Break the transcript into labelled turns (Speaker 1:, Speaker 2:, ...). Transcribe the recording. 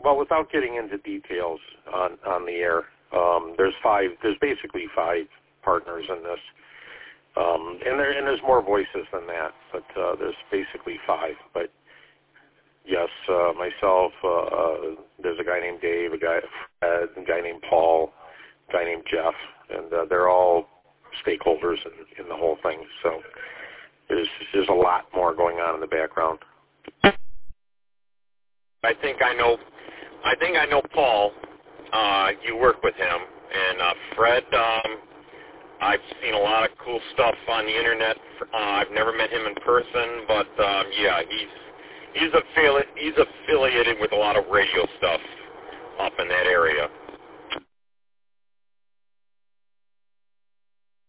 Speaker 1: well, without getting into details on the air, there's basically 5 partners in this, and there's more voices than that, but there's basically 5. But yes, myself, there's a guy named Dave, a guy Fred, a guy named Paul, a guy named Jeff, and they're all stakeholders in the whole thing. So there's a lot more going on in the background.
Speaker 2: I think I know Paul. You work with him, and Fred. I've seen a lot of cool stuff on the internet. I've never met him in person, but yeah, he's affiliated with a lot of radio stuff up in that area.